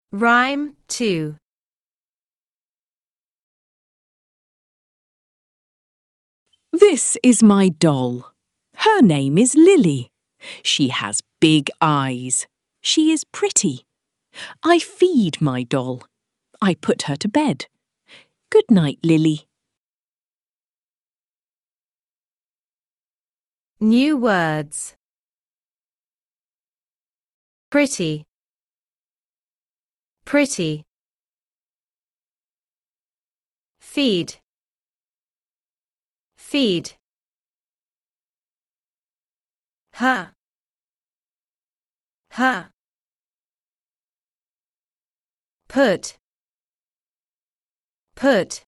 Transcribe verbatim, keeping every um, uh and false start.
Rhyme two. This is my doll. Her name is Lily. She has big eyes. She is pretty. I feed my doll. I put her to bed. Good night, Lily. New words. Pretty. Pretty. Feed. Feed. Her. Her. Put. Put.